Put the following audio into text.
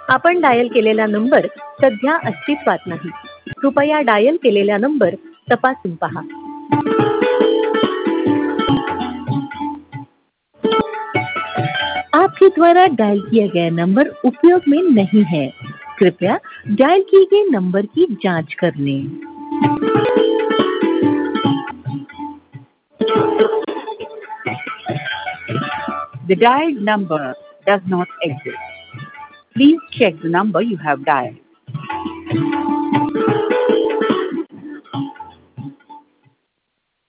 आपण डायल केलेला नंबर सध्या अस्तित्वात नाही. कृपया डायल केलेला नंबर तपासून पहा. आपके द्वारा डायल किया गया नंबर उपयोग में नहीं है. कृपया डायल किए गए नंबर की जांच कर लें. The dialed number does not exist. Please check the number you have dialed.